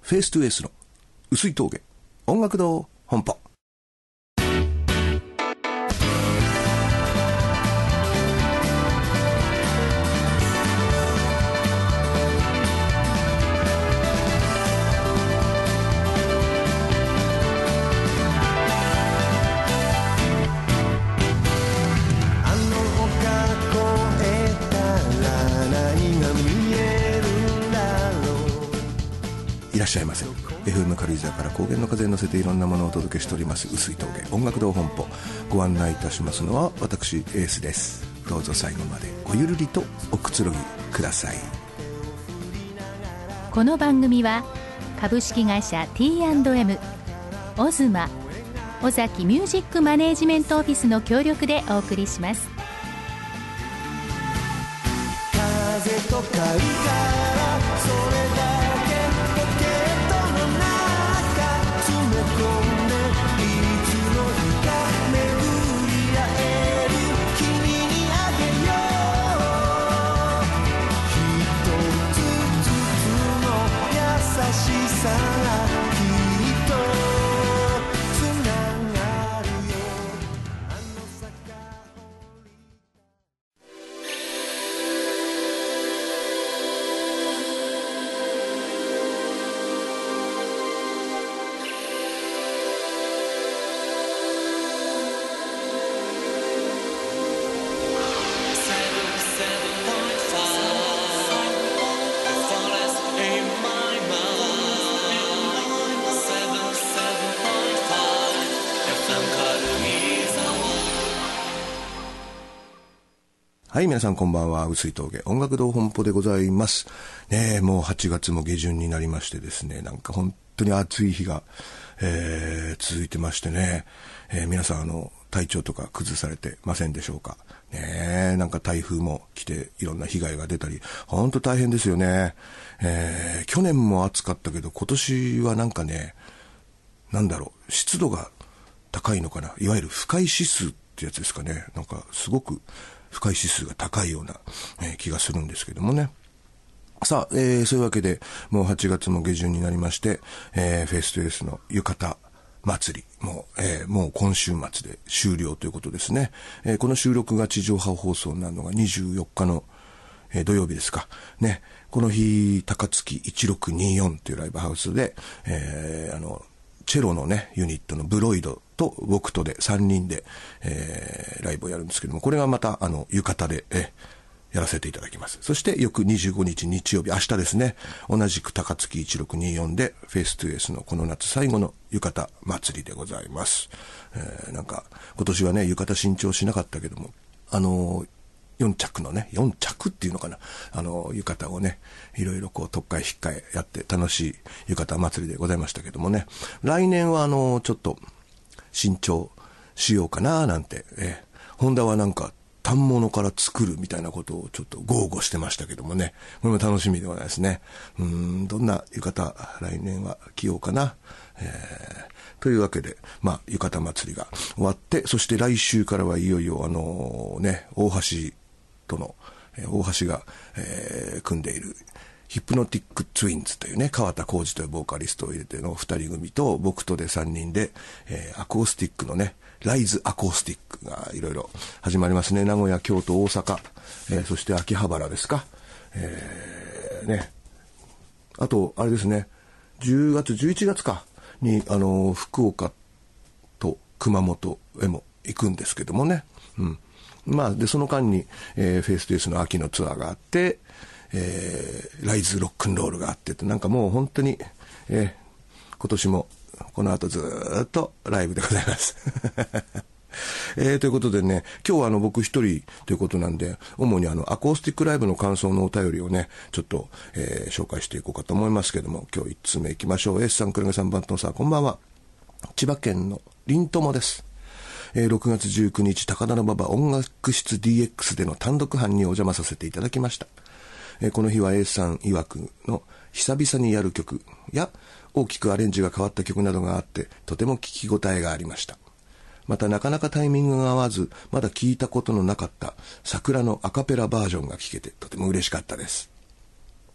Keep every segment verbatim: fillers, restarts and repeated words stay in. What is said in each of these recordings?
フェイストゥエースの薄い峠音楽堂本舗。いらっしゃいませ。 エフエム 軽井沢から高原の風に乗せていろんなものをお届けしております薄い峠音楽堂本舗。ご案内いたしますのは私エースです。どうぞ最後までごゆるりとおくつろぎください。 この番組は株式会社 ティーアンドエム、 オズマ、尾崎ミュージックマネージメントオフィスの協力でお送りします。 風と貝からそれだはい、皆さんこんばんは。薄い峠音楽堂本舗でございますね。えもうはちがつも下旬になりましてですね、なんか本当に暑い日が、えー、続いてましてね、えー、皆さんあの体調とか崩されてませんでしょうかね。なんか台風も来ていろんな被害が出たり本当大変ですよね。えー、去年も暑かったけど今年はなんかね、なんだろう、湿度が高いのかな、いわゆる不快指数ってやつですかね。なんかすごく不快指数が高いような、えー、気がするんですけどもね。さあ、えー、そういうわけでもうはちがつも下旬になりまして、えー、フェイストゥエースの浴衣祭りもう、えー、もう今週末で終了ということですね。えー、この収録が地上波放送になるのがにじゅうよっかの、えー、土曜日ですかね。この日高槻いちろくによんというライブハウスで、えー、あのチェロのねユニットのブロイドと僕とでさんにんで、えー、ライブをやるんですけども、これがまたあの浴衣でえやらせていただきます。そして翌にじゅうごにち日曜日、明日ですね、同じく高槻いちろくによんでフェイストゥエースのこの夏最後の浴衣祭りでございます。えー、なんか今年はね浴衣新調しなかったけども、あのーよんちゃくのね、よんちゃくっていうのかな、あの浴衣をねいろいろこう特会引っかえやって楽しい浴衣祭りでございましたけどもね、来年はあのちょっと新調しようかななんて、えホンダはなんか反物から作るみたいなことをちょっと豪語してましたけどもね、これも楽しみでございますね。うーん、どんな浴衣来年は着ようかな、えー、というわけでまあ浴衣祭りが終わって、そして来週からはいよいよあのね大橋との、えー、大橋が、えー、組んでいるヒプノティックツインズというね、川田浩二というボーカリストを入れてのふたり組と僕とでさんにんで、えー、アコースティックのねライズアコースティックがいろいろ始まりますね。名古屋、京都、大阪、えー、そして秋葉原ですか、えー、ね、あとあれですね、じゅうがつじゅういちがつかにあのー、福岡と熊本へも行くんですけどもね、うん、まあでその間に、えー、フェイストゥエースの秋のツアーがあって、えー、ライズロックンロールがあってって、なんかもう本当に、えー、今年もこの後ずーっとライブでございます、えー、ということでね、今日はあの僕一人ということなんで、主にあのアコースティックライブの感想のお便りをねちょっと、えー、紹介していこうかと思いますけども、今日いちつめいきましょう。 S さん、くるげさん、番頭さん、こんばんは。千葉県のりんともです。えー、ろくがつじゅうくにち高田馬場音楽室 ディーエックス での単独班にお邪魔させていただきました。えー、この日は A さん曰くの久々にやる曲や大きくアレンジが変わった曲などがあって、とても聞き応えがありました。またなかなかタイミングが合わず、まだ聞いたことのなかった桜のアカペラバージョンが聞けてとても嬉しかったです。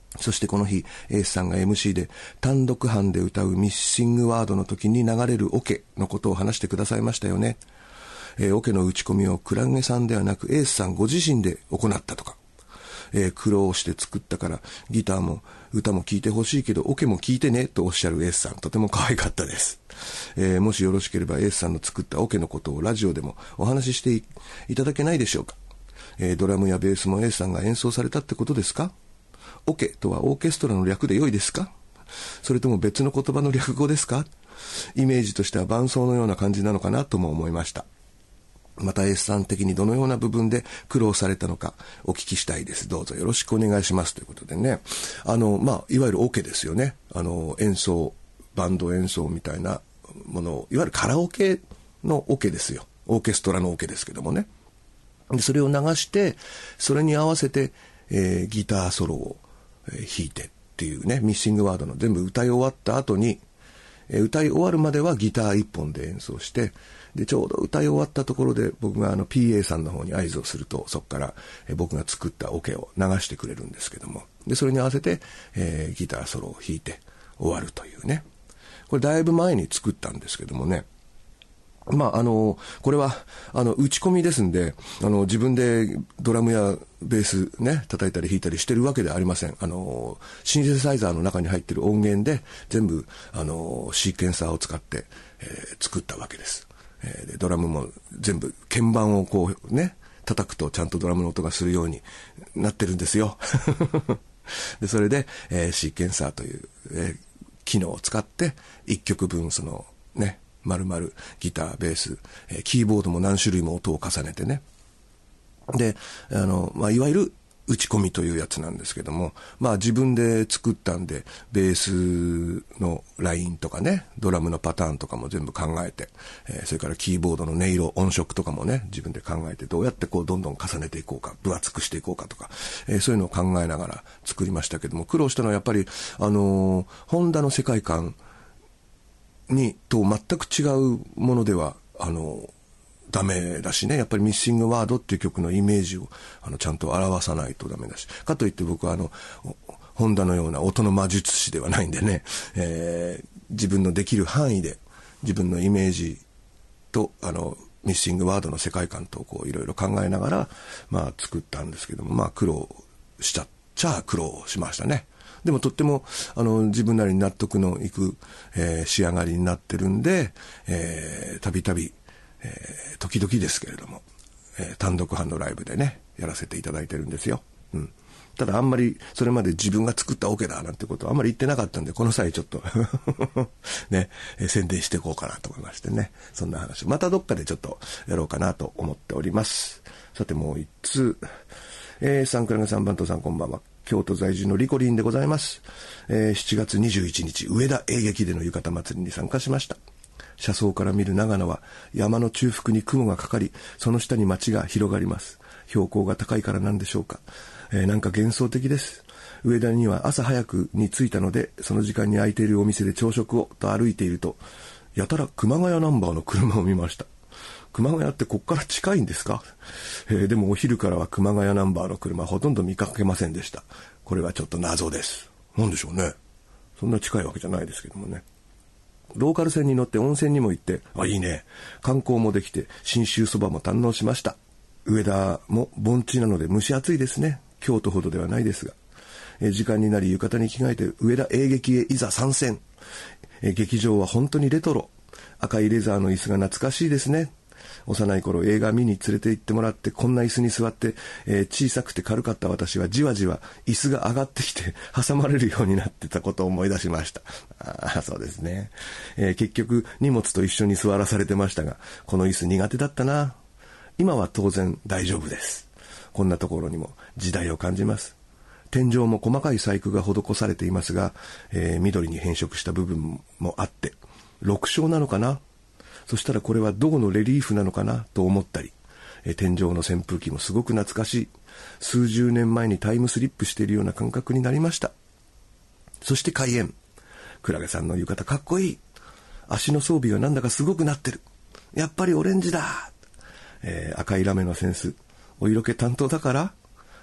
そしてこの日、エースさんが エムシー で単独班で歌うミッシングワードの時に流れるオケのことを話してくださいましたよね。えー、オケの打ち込みをクラゲさんではなくエースさんご自身で行ったとか、えー、苦労して作ったからギターも歌も聴いてほしいけどオケも聴いてねとおっしゃるエースさん、とても可愛かったです。えー、もしよろしければエースさんの作ったオケのことをラジオでもお話しして い, いただけないでしょうか。えー、ドラムやベースもエースさんが演奏されたってことですか。オケとはオーケストラの略で良いですか、それとも別の言葉の略語ですか。イメージとしては伴奏のような感じなのかなとも思いました。また エースさん的にどのような部分で苦労されたのかお聞きしたいです。どうぞよろしくお願いしますということでね、あのまあいわゆるオケですよね。あの演奏、バンド演奏みたいなものを、いわゆるカラオケのオケですよ。オーケストラのオケですけどもね。でそれを流してそれに合わせて、えー、ギターソロを、えー、弾いてっていうね、ミッシングワードの全部歌い終わった後に、えー、歌い終わるまではギター一本で演奏して、でちょうど歌い終わったところで僕があの ピーエー さんの方に合図をすると、そこから、えー、僕が作ったオケを流してくれるんですけども、でそれに合わせて、えー、ギターソロを弾いて終わるというね。これだいぶ前に作ったんですけどもね、まああのこれはあの打ち込みですんで、あの自分でドラムやベースね叩いたり弾いたりしてるわけではありません。あのシンセサイザーの中に入ってる音源で全部あのシーケンサーを使って、えー、作ったわけです。えー、でドラムも全部鍵盤をこうね叩くとちゃんとドラムの音がするようになってるんですよ。でそれで、えー、シーケンサーという、えー、機能を使っていっきょくぶんそのね丸々ギター、ベース、えー、キーボードも何種類も音を重ねてね。で、あの、まあ、いわゆる打ち込みというやつなんですけども、まあ自分で作ったんで、ベースのラインとかね、ドラムのパターンとかも全部考えて、えー、それからキーボードの音色、音色とかもね、自分で考えて、どうやってこうどんどん重ねていこうか、分厚くしていこうかとか、えー、そういうのを考えながら作りましたけども、苦労したのはやっぱり、あのー、ホンダの世界観、にと全く違うものではあのダメだしね。やっぱりミッシングワードっていう曲のイメージをあのちゃんと表さないとダメだし、かといって僕はあのホンダのような音の魔術師ではないんでね、えー、自分のできる範囲で自分のイメージとあのミッシングワードの世界観とこういろいろ考えながらまあ作ったんですけども、まあ苦労しちゃっちゃ苦労しましたね。でもとってもあの自分なりに納得のいく、えー、仕上がりになってるんで、えー、たびたび、えー、時々ですけれども、えー、単独班のライブでねやらせていただいてるんですよ。うん、ただあんまりそれまで自分が作ったオケだなんてことはあんまり言ってなかったんで、この際ちょっとね、えー、宣伝していこうかなと思いましてね、そんな話またどっかでちょっとやろうかなと思っております。さてもう一通、えー、サンクラゲさん、バントさんこんばんは。京都在住のリコリンでございます。えー、しちがつにじゅういちにち上田映劇での浴衣祭りに参加しました。車窓から見る長野は山の中腹に雲がかかり、その下に街が広がります。標高が高いからなんでしょうか、えー、なんか幻想的です。上田には朝早くに着いたので、その時間に空いているお店で朝食をと歩いていると、やたら熊谷ナンバーの車を見ました。熊谷ってこっから近いんですか、えー、でもお昼からは熊谷ナンバーの車ほとんど見かけませんでした。これはちょっと謎です。なんでしょうね。そんな近いわけじゃないですけどもね。ローカル線に乗って温泉にも行って、あ、いいね。観光もできて信州そばも堪能しました。上田も盆地なので蒸し暑いですね。京都ほどではないですが、えー、時間になり浴衣に着替えて上田映劇へいざ参戦。えー、劇場は本当にレトロ。赤いレザーの椅子が懐かしいですね。幼い頃映画見に連れて行ってもらって、こんな椅子に座って、えー、小さくて軽かった私はじわじわ椅子が上がってきて挟まれるようになってたことを思い出しました。あ、そうですね、えー、結局荷物と一緒に座らされてましたが、この椅子苦手だったな。今は当然大丈夫です。こんなところにも時代を感じます。天井も細かい細工が施されていますが、えー、緑に変色した部分もあって緑青なのかな。そしたらこれはどこのレリーフなのかなと思ったり、え天井の扇風機もすごく懐かしい。数十年前にタイムスリップしているような感覚になりました。そして開演。クラゲさんの浴衣かっこいい。足の装備がなんだかすごくなってる。やっぱりオレンジだ。えー、赤いラメのセンス。お色気担当だから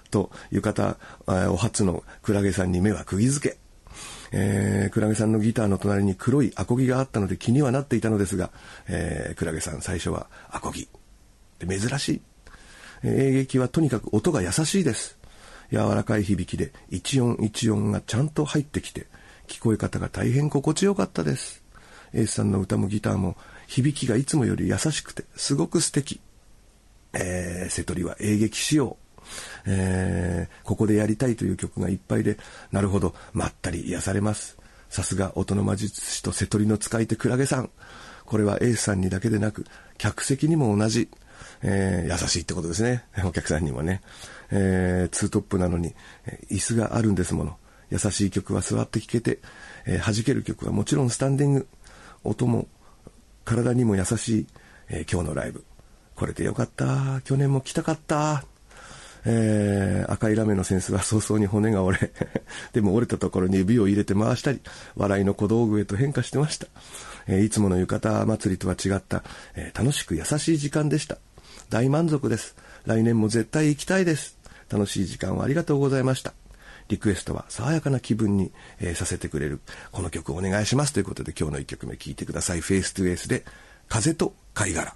と浴衣お初のクラゲさんに目は釘付け。えー、クラゲさんのギターの隣に黒いアコギがあったので気にはなっていたのですが、えー、クラゲさん最初はアコギで珍しい。えー、英劇はとにかく音が優しいです。柔らかい響きで一音一音がちゃんと入ってきて聞こえ方が大変心地よかったです。エースさんの歌もギターも響きがいつもより優しくてすごく素敵。えー、瀬戸りは英劇仕様。えー、ここでやりたいという曲がいっぱいで、なるほど、まったり癒されます。さすが音の魔術師と瀬戸りの使い手クラゲさん。これはエースさんにだけでなく客席にも同じ、えー、優しいってことですね。お客さんにもね、えー、ツートップなのに、えー、椅子があるんですもの。優しい曲は座って聴けて、えー、弾ける曲はもちろんスタンディング。音も体にも優しい、えー、今日のライブ。これでよかった。去年も来たかった。えー、赤いラメのセンスは早々に骨が折れでも折れたところに指を入れて回したり笑いの小道具へと変化してました。えー、いつもの浴衣祭りとは違った、えー、楽しく優しい時間でした。大満足です。来年も絶対行きたいです。楽しい時間をありがとうございました。リクエストは爽やかな気分に、えー、させてくれるこの曲をお願いしますということで、今日のいっきょくめ聴いてください。フェイストゥエースで風と貝殻。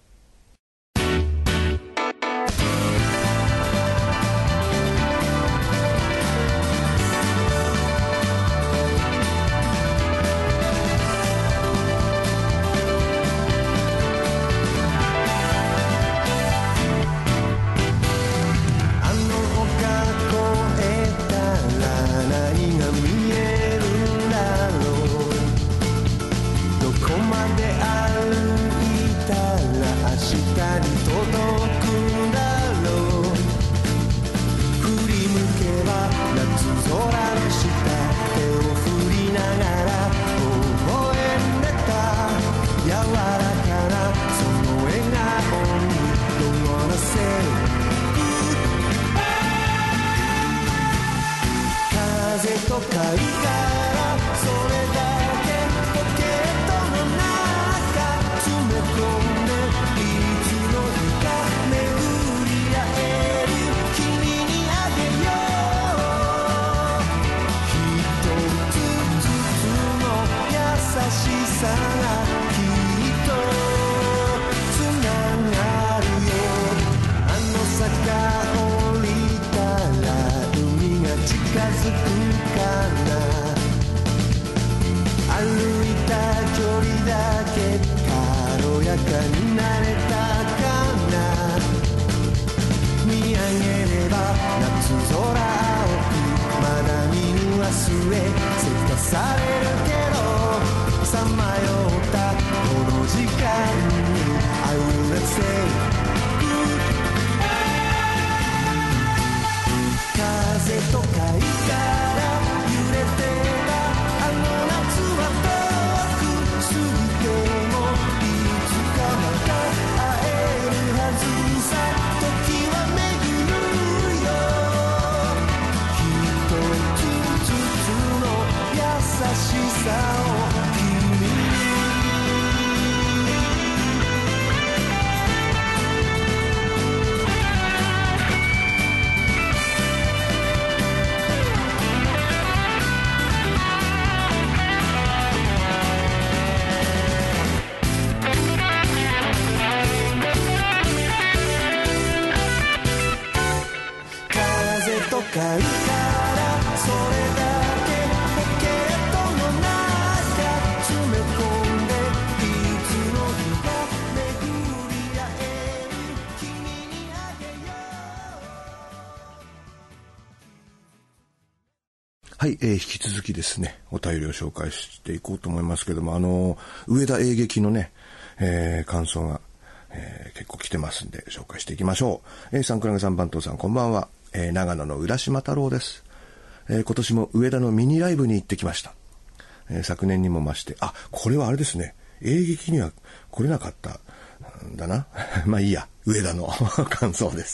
はい、えー、引き続きですね、お便りを紹介していこうと思いますけども、あのー、上田英劇のね、えー、感想が、えー、結構来てますんで、紹介していきましょう。A さん、クラゲさん、番頭さん、こんばんは。えー、長野の浦島太郎です。えー、今年も上田のミニライブに行ってきました。えー、昨年にも増して、あ、これはあれですね、英劇には来れなかったんだな。まあいいや、上田の感想です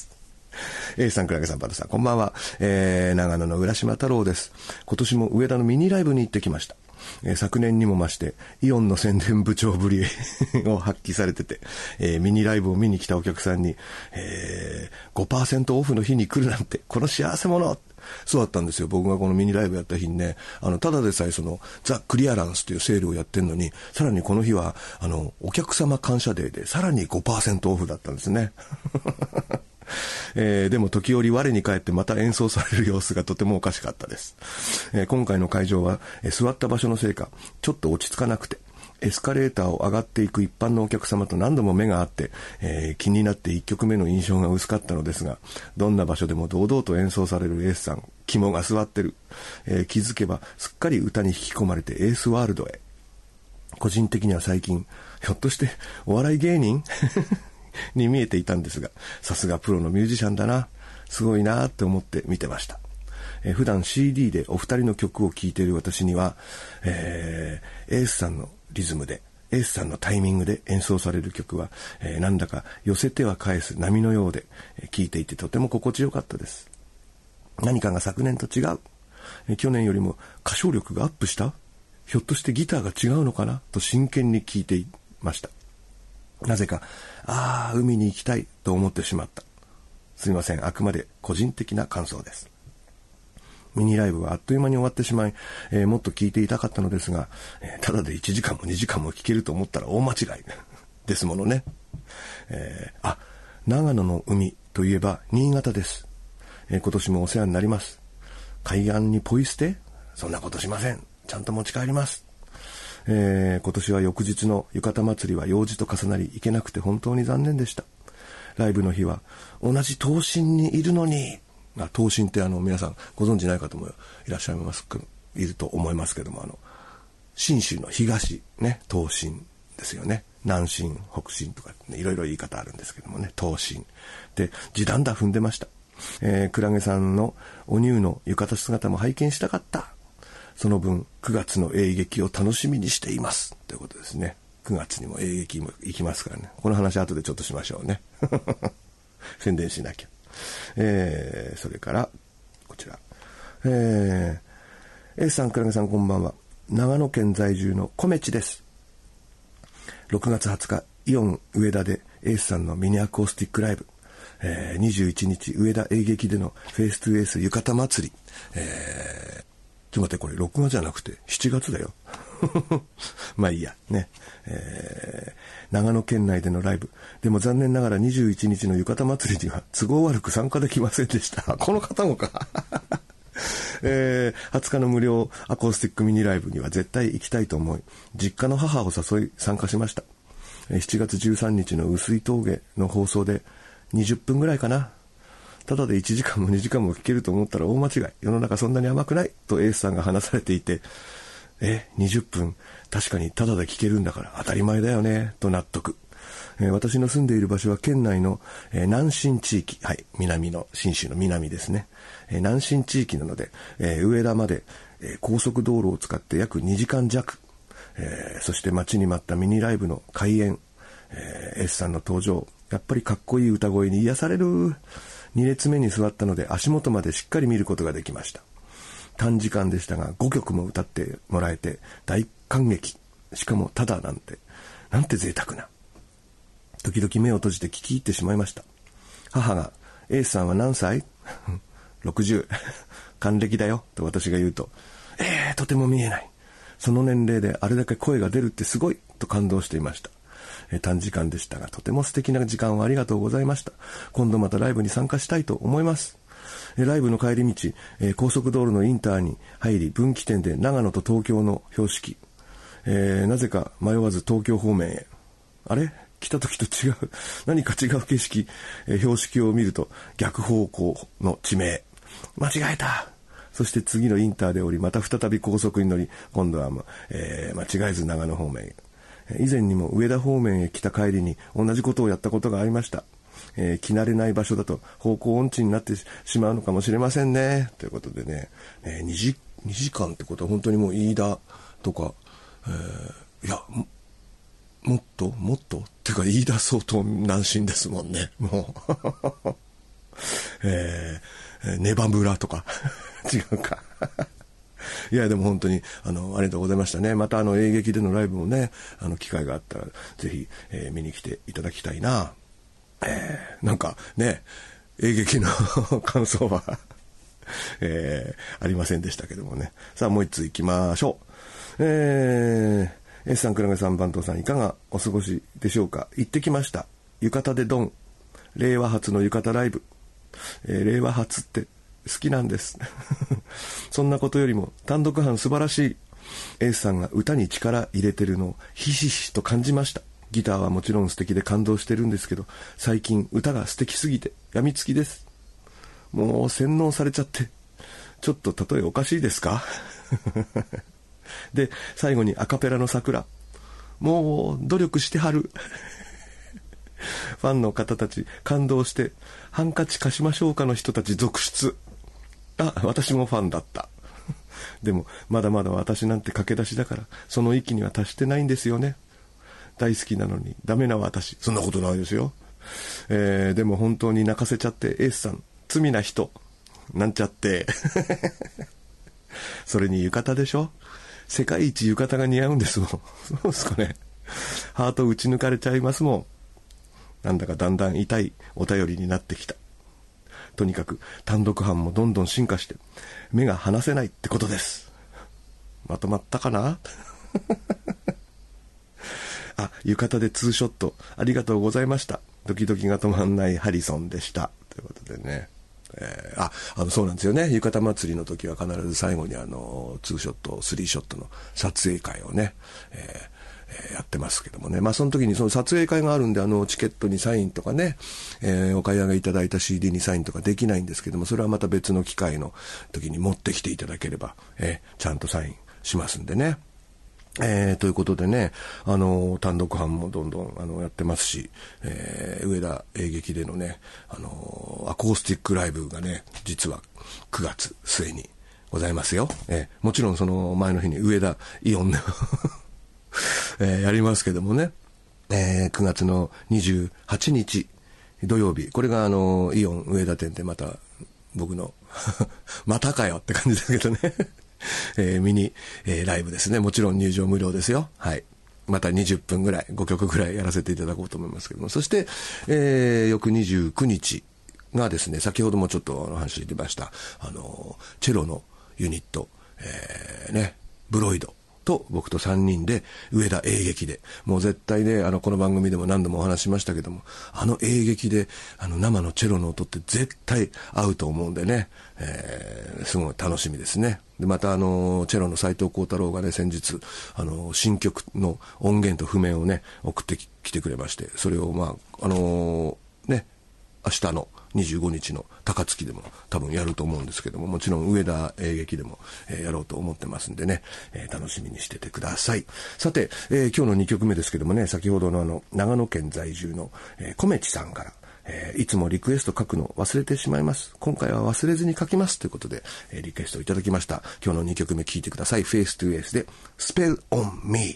。A さん、クラゲさん、バタさん、こんばんは。えー、長野の浦島太郎です。今年も上田のミニライブに行ってきました。 えー、昨年にも増してイオンの宣伝部長ぶりを発揮されてて、えー、ミニライブを見に来たお客さんに、えー、ごパーセント オフの日に来るなんてこの幸せ者。そうだったんですよ。僕がこのミニライブやった日にね、あのただでさえそのザ・クリアランスというセールをやってるのに、さらにこの日はあのお客様感謝デーでさらに ごパーセント オフだったんですね。えー、でも時折我に返ってまた演奏される様子がとてもおかしかったです。えー、今回の会場は、えー、座った場所のせいかちょっと落ち着かなくて、エスカレーターを上がっていく一般のお客様と何度も目が合って、えー、気になっていっきょくめの印象が薄かったのですが、どんな場所でも堂々と演奏されるエースさん、肝が座ってる、えー、気づけばすっかり歌に引き込まれてエースワールドへ。個人的には最近ひょっとしてお笑い芸人に見えていたんですが、さすがプロのミュージシャンだな、すごいなって思って見てました。えー、普段 シーディー でお二人の曲を聴いている私には、えー、エースさんのリズムで、エースさんのタイミングで演奏される曲は、えー、なんだか寄せては返す波のようで、えー、聴いていてとても心地よかったです。何かが昨年と違う、えー、去年よりも歌唱力がアップした、ひょっとしてギターが違うのかなと真剣に聴いていました。なぜか、ああ海に行きたいと思ってしまった。すみません、あくまで個人的な感想です。ミニライブはあっという間に終わってしまい、えー、もっと聞いていたかったのですが、えー、ただでいちじかんもにじかんも聞けると思ったら大間違いですものね。えー、あ、長野の海といえば新潟です。えー、今年もお世話になります。海岸にポイ捨て？そんなことしません。ちゃんと持ち帰ります。えー、今年は翌日の浴衣祭りは用事と重なり行けなくて本当に残念でした。ライブの日は同じ東進にいるのに、まあ、東進ってあの皆さんご存知ない方もいらっしゃいますいると思いますけども、あの信州の東ね、東進ですよね。南進北進とか、ね、いろいろ言い方あるんですけどもね、東進で地団打踏んでました。えー、クラゲさんのお乳の浴衣姿も拝見したかった。その分くがつの映劇を楽しみにしていますということですね。くがつにも映劇も行きますからね。この話後でちょっとしましょうね。宣伝しなきゃ。えー、それからこちら、えー、エースさん、クラゲさん、こんばんは。長野県在住のコメチです。ろくがつはつかイオン上田でエースさんのミニアコースティックライブ、えー、にじゅういちにち上田映劇でのフェイストゥエース浴衣祭り、えーちょっと待って、これろくがつじゃなくてしちがつだよ。まあいいやね、えー、長野県内でのライブでも残念ながらにじゅういちにちの浴衣祭りには都合悪く参加できませんでした。この方もか、えー、はつかの無料アコースティックミニライブには絶対行きたいと思い、実家の母を誘い参加しました。しちがつじゅうさんにちの碓氷峠の放送でにじゅっぷんぐらいかな、ただでいちじかんもにじかんも聞けると思ったら大間違い。世の中そんなに甘くないとエースさんが話されていて、え、にじゅっぷん確かにただで聞けるんだから当たり前だよねと納得。えー、私の住んでいる場所は県内の、えー、南信地域、はい、南の信州の南ですね。えー、南信地域なので、えー、上田まで、えー、高速道路を使って約にじかんじゃく、えー、そして待ちに待ったミニライブの開演、えー、エースさんの登場、やっぱりかっこいい歌声に癒される。に列目に座ったので足元までしっかり見ることができました。短時間でしたがごきょくも歌ってもらえて大感激。しかもただなんて、なんて贅沢な。時々目を閉じて聞き入ってしまいました。母が、エースさんは何歳？ろくじゅう。還暦だよと私が言うと、えー、とても見えない。その年齢であれだけ声が出るってすごいと感動していました。えー、短時間でしたがとても素敵な時間をありがとうございました。今度またライブに参加したいと思います。えー、ライブの帰り道、えー、高速道路のインターに入り分岐点で長野と東京の標識、えー、なぜか迷わず東京方面へ。あれ来た時と違う何か違う景色、えー、標識を見ると逆方向の地名、間違えた。そして次のインターで降りまた再び高速に乗り、今度は、えー、間違えず長野方面へ。以前にも上田方面へ来た帰りに同じことをやったことがありました。えー、着慣れない場所だと方向音痴になってしまうのかもしれませんねということでね、えー、2, 時にじかんってことは本当にもう飯田とか、えー、いや も, もっともっとっていうか飯田相当南進ですもんねもう、えー、ネバ村とか違うかいやでも本当にあのありがとうございましたね。またあの演劇でのライブもね、あの機会があったらぜひ、えー、見に来ていただきたいな。えー、なんかね、演劇の感想は、えー、ありませんでしたけどもね。さあもう一つ行きましょう。えー、S さん、倉毛さん、番頭さん、いかがお過ごしでしょうか。行ってきました。浴衣でドン。令和初の浴衣ライブ。えー、令和初って好きなんですそんなことよりも単独犯素晴らしい。エースさんが歌に力入れてるのをひしひしと感じました。ギターはもちろん素敵で感動してるんですけど、最近歌が素敵すぎて病みつきです。もう洗脳されちゃってちょっと例えおかしいですかで最後にアカペラの桜、もう努力してはるファンの方たち感動してハンカチ貸しましょうかの人たち続出。あ、私もファンだったでもまだまだ私なんて駆け出しだからその域には達してないんですよね。大好きなのにダメな私。そんなことないですよ、えー、でも本当に泣かせちゃってエースさん罪な人なんちゃってそれに浴衣でしょ。世界一浴衣が似合うんですもんそうですかね。ハート打ち抜かれちゃいますもん。なんだかだんだん痛いお便りになってきた。とにかく単独犯もどんどん進化して目が離せないってことです。まとまったかなあ、浴衣でツーショットありがとうございました。ドキドキが止まんないハリソンでしたということでね、えー、ああのそうなんですよね。浴衣祭りの時は必ず最後にあのツーショットスリーショットの撮影会をね、えーやってますけどもね。まあその時にその撮影会があるんで、あのチケットにサインとかね、えー、お買い上げいただいた シーディー にサインとかできないんですけども、それはまた別の機会の時に持ってきていただければ、えー、ちゃんとサインしますんでね。えー、ということでね、あの単独犯もどんどんあのやってますし、えー、上田演劇でのね、あのアコースティックライブがね、実はくがつ末にございますよ。えー、もちろんその前の日に上田イオンでえー、やりますけどもね、えー、くがつのにじゅうはちにち土曜日、これがあのイオン上田店でまた僕のまたかよって感じですけどね、えー、ミニ、えー、ライブですね。もちろん入場無料ですよ。はい。またにじゅっぷんぐらいごきょくぐらいやらせていただこうと思いますけども、そして、えー、翌にじゅうくにちがですね、先ほどもちょっとお話出ましたあのチェロのユニット、えー、ねブロイドと僕とさんにんで上田演劇で、もう絶対ね、あのこの番組でも何度もお話しましたけども、あの演劇であの生のチェロの音って絶対合うと思うんでね、えー、すごい楽しみですね。でまたあのチェロの斉藤幸太郎がね、先日あの新曲の音源と譜面をね送ってきてくれまして、それをまああのー、ね明日のにじゅうごにちの高槻でも多分やると思うんですけども、もちろん上田演劇でも、えー、やろうと思ってますんでね、えー、楽しみにしててください。さて、えー、今日のにきょくめですけどもね、先ほどのあの長野県在住の、えー、コメチさんから、えー、いつもリクエスト書くの忘れてしまいます。今回は忘れずに書きますということで、えー、リクエストをいただきました。今日のにきょくめ聞いてください。フェイストゥエースで Spell on Me。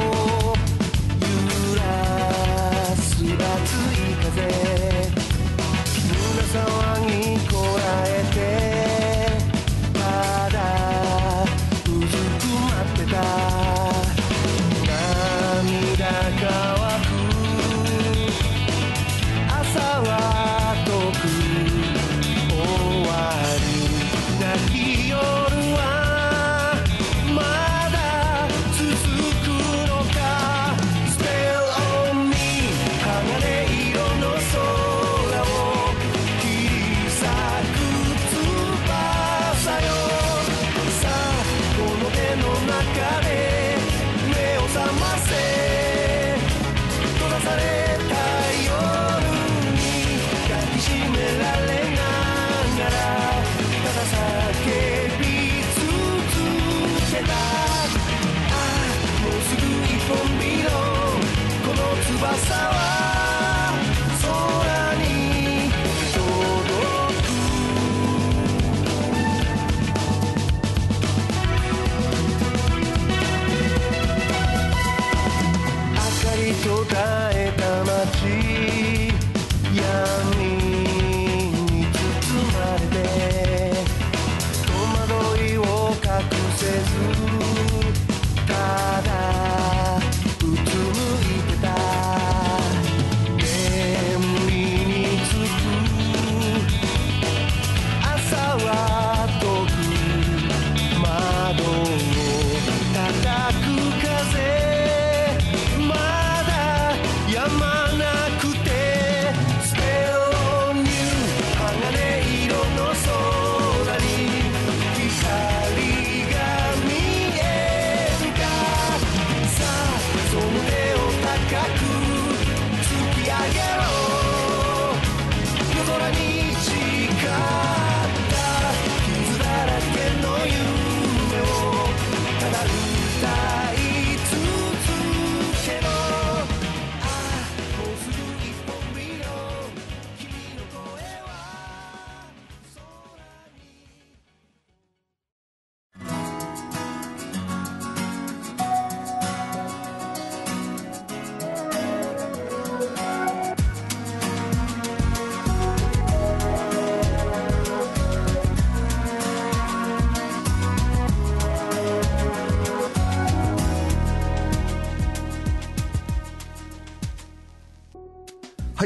熱い風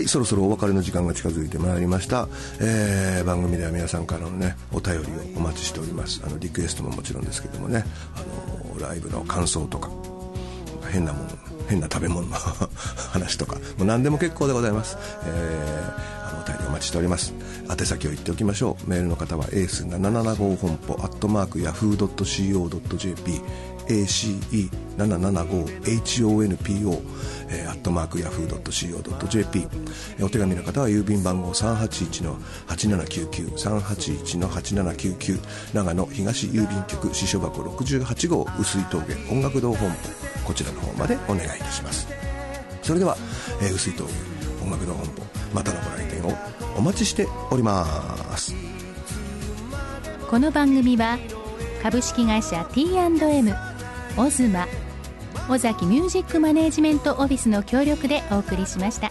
い、そろそろお別れの時間が近づいてまいりました、えー、番組では皆さんからのねお便りをお待ちしております。あのリクエストももちろんですけどもね、あのライブの感想とか変なもの変な食べ物の話とかもう何でも結構でございます、えー、あのお便りお待ちしております。宛先を言っておきましょう。メールの方はエースななななご本舗アットマークヤフー ドット シーオー ドット ジェーピー エーシーイーななななご エイチオーエヌピーオー えー、アットマークヤフー ドット シーオー ドット ジェーピー、えー、お手紙の方は郵便番号 さんはちいちのはちななきゅうきゅう さんはちいちのはちななきゅうきゅう 長野東郵便局支所箱ろくじゅうはち号碓氷峠音楽堂本舗、こちらの方までお願いいたします。それでは、えー、碓氷峠音楽堂本舗、またのご来店をお待ちしております。 この番組は株式会社 ティーアンドエム オズマ尾崎ミュージックマネージメントオフィスの協力でお送りしました。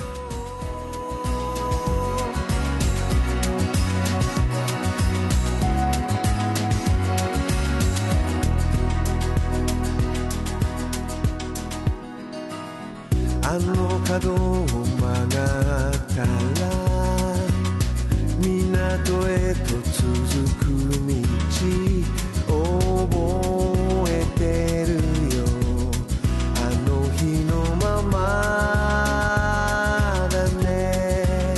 あの角を曲がったら港へと続く道覚えてるよ、あの日のままだね。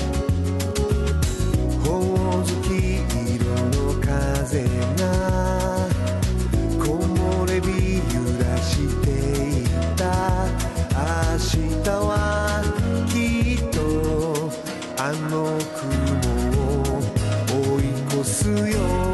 ほおずき色の風が木漏れ日揺らしていた。明日はきっとあの雲を追い越すよ。